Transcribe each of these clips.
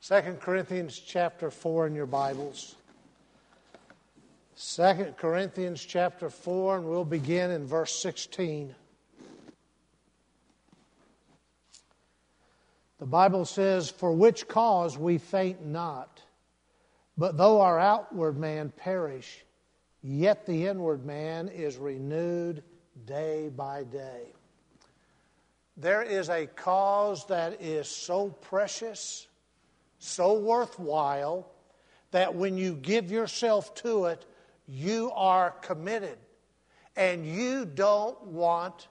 2 Corinthians chapter 4 in your Bibles. 2 Corinthians chapter 4, and we'll begin in verse 16. The Bible says, "For which cause we faint not, but though our outward man perish, yet the inward man is renewed day by day." There is a cause that is so precious, so worthwhile, that when you give yourself to it, you are committed. And you don't want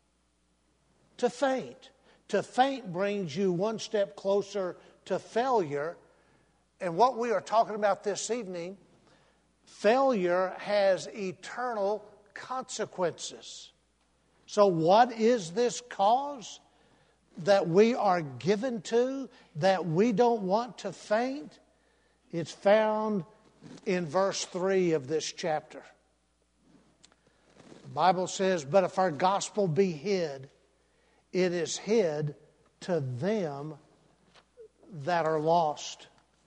to faint. To faint brings you one step closer to failure. And what we are talking about this evening, failure has eternal consequences. So what is this cause that we are given to, that we don't want to faint? It's found in verse 3 of this chapter. The Bible says, "But if our gospel be hid, it is hid to them that are lost."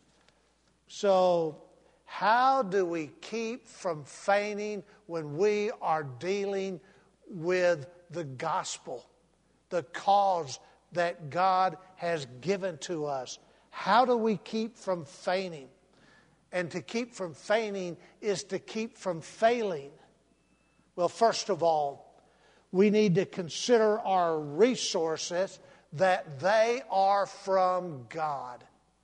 So, how do we keep from fainting when we are dealing with the gospel, the cause that God has given to us? How do we keep from fainting? And to keep from fainting is to keep from failing. Well, first of all, we need to consider our resources, that they are from God.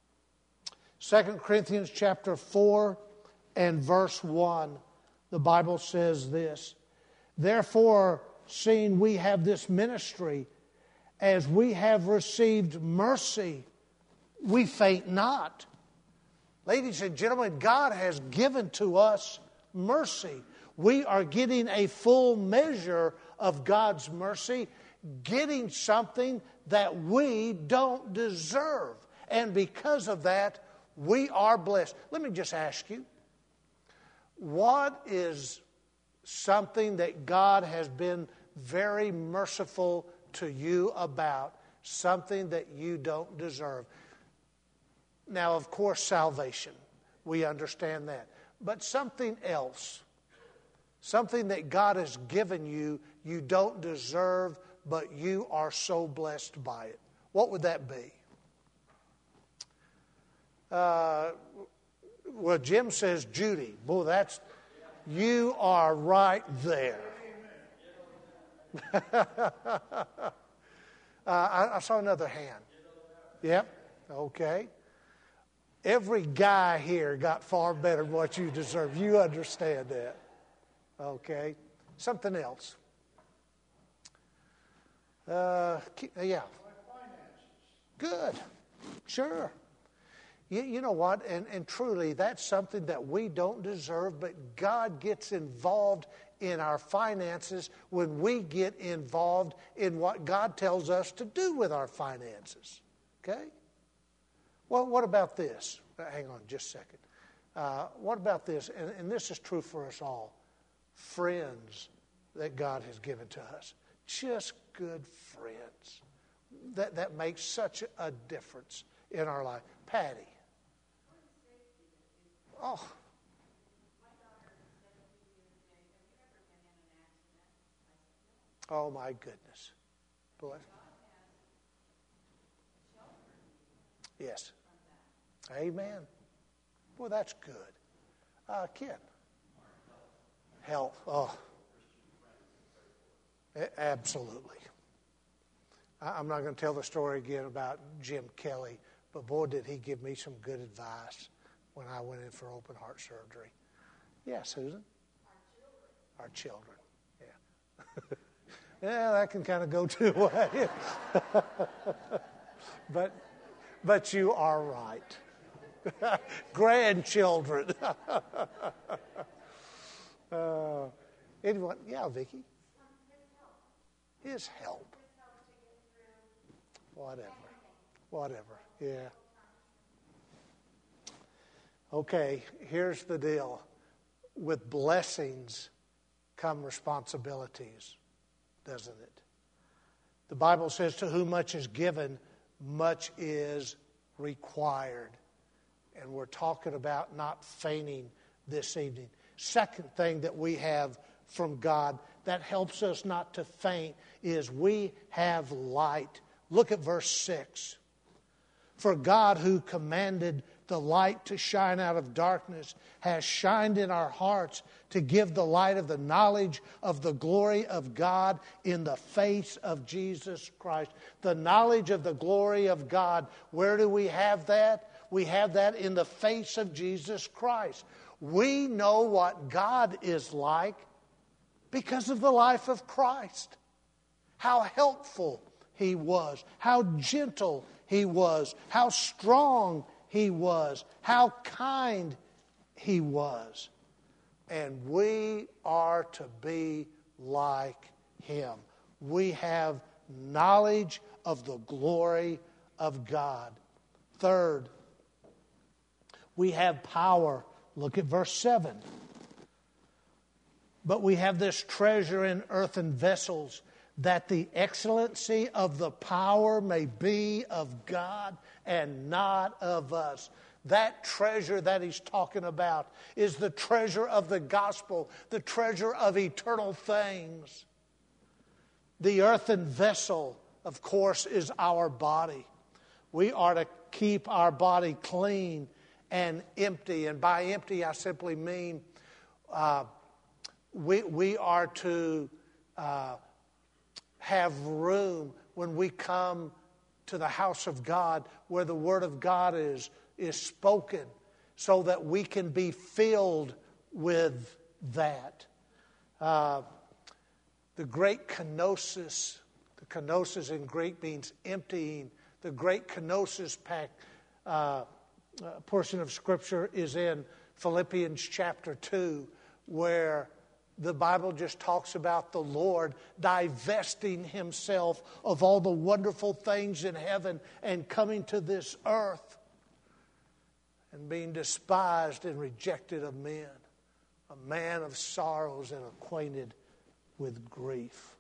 2 Corinthians chapter 4 and verse 1, the Bible says this, "Therefore, seeing we have this ministry, as we have received mercy, we faint not." Ladies and gentlemen, God has given to us mercy. We are getting a full measure of God's mercy, getting something that we don't deserve. And because of that, we are blessed. Let me just ask you, what is something that God has been very merciful to you about? Something that you don't deserve. Now, of course, salvation. We understand that. But something else. Something that God has given you, you don't deserve, but you are so blessed by it. What would that be? Well, Jim says Judy. Boy, you are right there. I saw another hand. Yep, okay. Every guy here got far better than what you deserve. You understand that. Okay. Something else. Yeah. Good. Sure. You know what? And truly, that's something that we don't deserve, but God gets involved in our finances when we get involved in what God tells us to do with our finances. Okay? Well, what about this? Hang on just a second. What about this? And this is true for us all. Friends that God has given to us. Just good friends. That makes such a difference in our life. Patty. Oh. Oh, my goodness. Boy. Yes. Amen. Well, that's good. Ken. Health. Oh. Absolutely. I'm not going to tell the story again about Jim Kelly, but boy, did he give me some good advice when I went in for open heart surgery. Yeah, Susan? Our children. Yeah. Yeah, that can kind of go two ways. But you are right. Grandchildren. Anyone? Yeah, Vicki. His help. Whatever. Yeah. Okay, here's the deal. With blessings come responsibilities, doesn't it? The Bible says, "To whom much is given, much is required. And we're talking about not fainting this evening. Second thing that we have from God that helps us not to faint is we have light. Look at verse 6. For God, who commanded the light to shine out of darkness, has shined in our hearts to give the light of the knowledge of the glory of God in the face of Jesus Christ. The knowledge of the glory of God. Where do we have that? We have that in the face of Jesus Christ. We know what God is like because of the life of Christ. How helpful He was, how gentle He was, how strong He was, how kind He was. And we are to be like Him. We have knowledge of the glory of God. Third, we have power. Look at verse 7. But we have this treasure in earthen vessels, that the excellency of the power may be of God and not of us. That treasure that he's talking about is the treasure of the gospel, the treasure of eternal things. The earthen vessel, of course, is our body. We are to keep our body clean and empty. And by empty, I simply mean we are to have room when we come to the house of God where the Word of God is spoken, so that we can be filled with that. The great kenosis, the kenosis in Greek means emptying. The great kenosis portion of Scripture is in Philippians chapter 2, where the Bible just talks about the Lord divesting Himself of all the wonderful things in heaven and coming to this earth and being despised and rejected of men, a man of sorrows and acquainted with grief.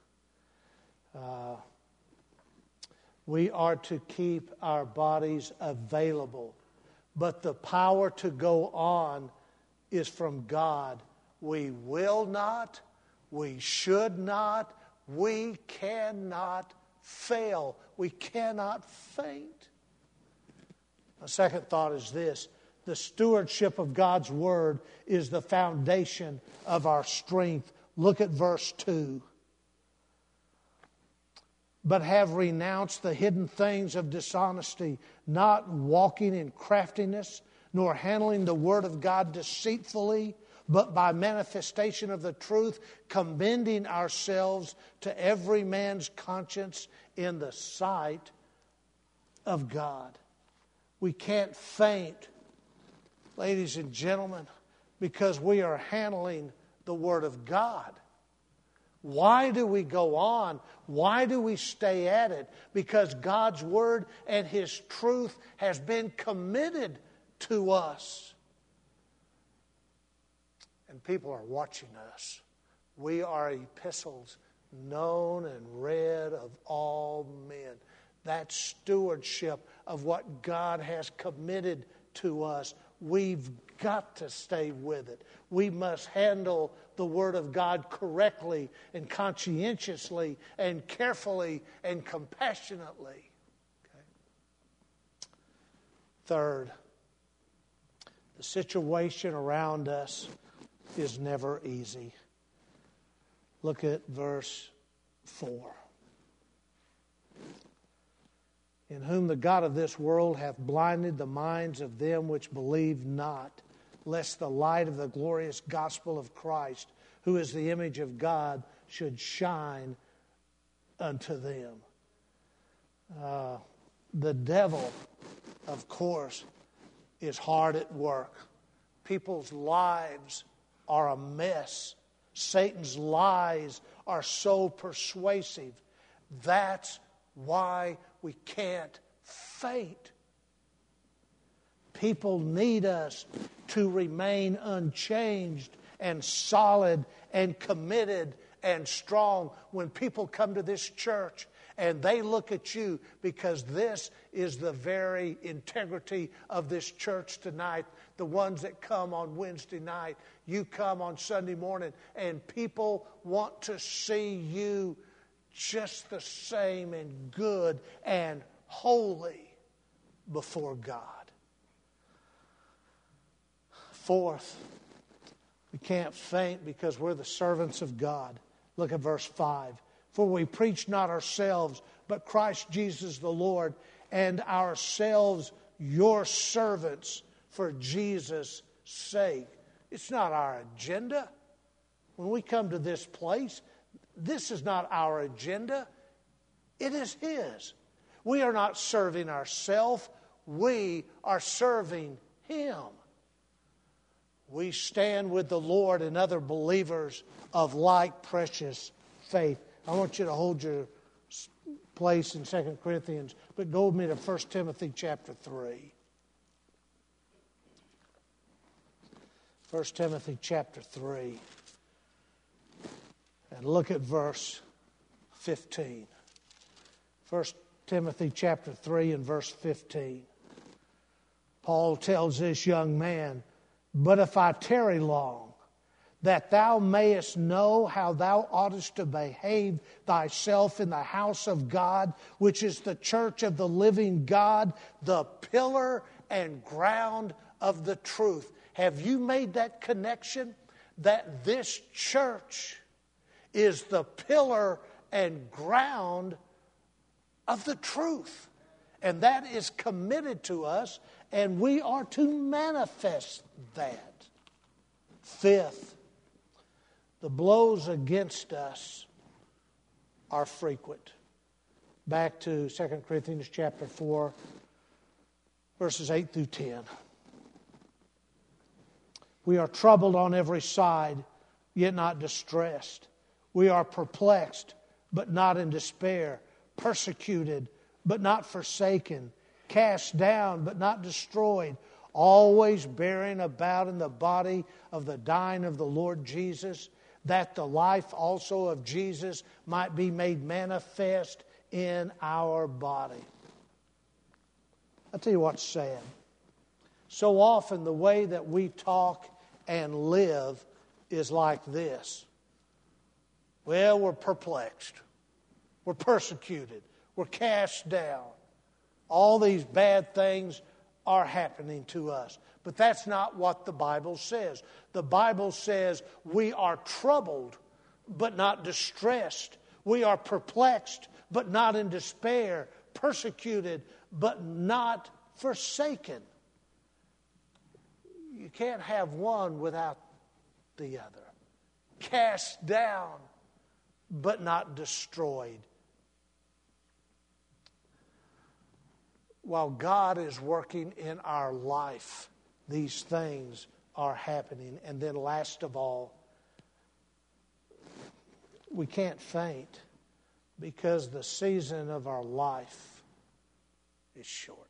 We are to keep our bodies available, but the power to go on is from God. We will not, we should not, we cannot fail. We cannot faint. A second thought is this: the stewardship of God's Word is the foundation of our strength. Look at verse 2. But have renounced the hidden things of dishonesty, not walking in craftiness, nor handling the Word of God deceitfully, but by manifestation of the truth, commending ourselves to every man's conscience in the sight of God. We can't faint, ladies and gentlemen, because we are handling the Word of God. Why do we go on? Why do we stay at it? Because God's Word and His truth has been committed to us. And people are watching us. We are epistles known and read of all men. That stewardship of what God has committed to us, we've got to stay with it. We must handle the Word of God correctly and conscientiously and carefully and compassionately. Okay. Third, the situation around us is never easy. Look at verse 4. In whom the God of this world hath blinded the minds of them which believe not, lest the light of the glorious gospel of Christ, who is the image of God, should shine unto them. The devil, of course, is hard at work. People's lives are a mess. Satan's lies are so persuasive. That's why we can't faint. People need us to remain unchanged and solid and committed and strong. When people come to this church And they look at you because this is the very integrity of this church tonight. The ones that come on Wednesday night, you come on Sunday morning, and people want to see you just the same and good and holy before God. Fourth, we can't faint because we're the servants of God. Look at verse 5. For we preach not ourselves, but Christ Jesus the Lord, and ourselves your servants for Jesus' sake. It's not our agenda. When we come to this place, this is not our agenda. It is His. We are not serving ourselves. We are serving Him. We stand with the Lord and other believers of like precious faith. I want you to hold your place in 2 Corinthians, but go with me to 1 Timothy chapter 3. 1 Timothy chapter 3. And look at verse 15. 1 Timothy chapter 3 and verse 15. Paul tells this young man, but if I tarry long, that thou mayest know how thou oughtest to behave thyself in the house of God, which is the church of the living God, the pillar and ground of the truth. Have you made that connection? That this church is the pillar and ground of the truth. And that is committed to us, and we are to manifest that. Fifth, the blows against us are frequent. Back to 2 Corinthians chapter 4, verses 8 through 10. We are troubled on every side, yet not distressed. We are perplexed, but not in despair. Persecuted, but not forsaken. Cast down, but not destroyed. Always bearing about in the body of the dying of the Lord Jesus, that the life also of Jesus might be made manifest in our body. I'll tell you what's sad. So often the way that we talk and live is like this. Well, we're perplexed. We're persecuted. We're cast down. All these bad things are happening to us. But that's not what the Bible says. The Bible says we are troubled, but not distressed. We are perplexed, but not in despair. Persecuted, but not forsaken. You can't have one without the other. Cast down, but not destroyed. While God is working in our life, these things are happening. And then last of all, we can't faint because the season of our life is short.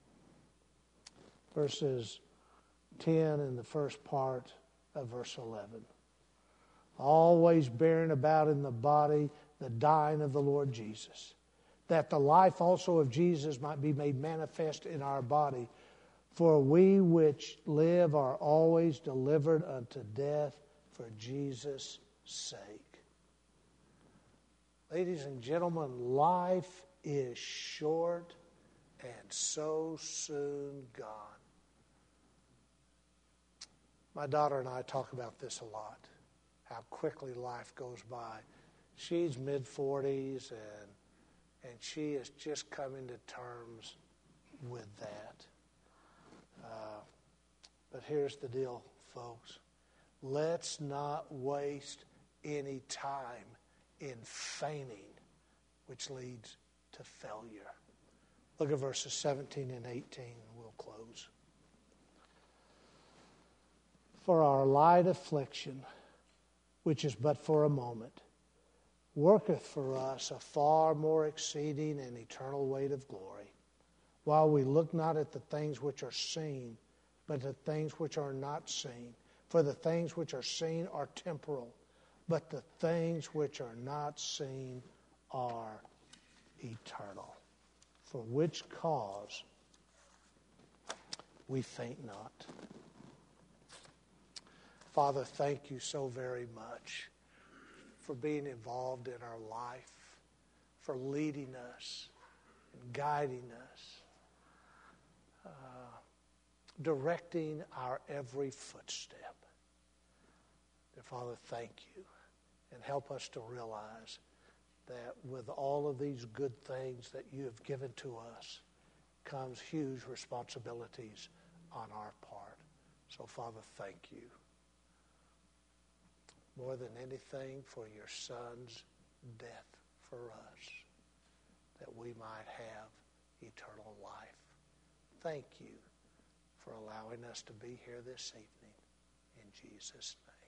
Verses 10 and the first part of verse 11. Always bearing about in the body the dying of the Lord Jesus, that the life also of Jesus might be made manifest in our body. For we which live are always delivered unto death for Jesus' sake. Ladies and gentlemen, life is short and so soon gone. My daughter and I talk about this a lot, how quickly life goes by. She's mid-40s and she is just coming to terms with that. But here's the deal, folks. Let's not waste any time in feigning, which leads to failure. Look at verses 17 and 18, and we'll close. For our light affliction, which is but for a moment, worketh for us a far more exceeding and eternal weight of glory, while we look not at the things which are seen, but the things which are not seen. For the things which are seen are temporal, but the things which are not seen are eternal, for which cause we faint not. Father, thank you so very much for being involved in our life, for leading us and guiding us, directing our every footstep. Dear Father, thank you, and help us to realize that with all of these good things that you have given to us comes huge responsibilities on our part. So, Father, thank you. More than anything, for your Son's death for us, that we might have eternal life. Thank you for allowing us to be here this evening. In Jesus' name.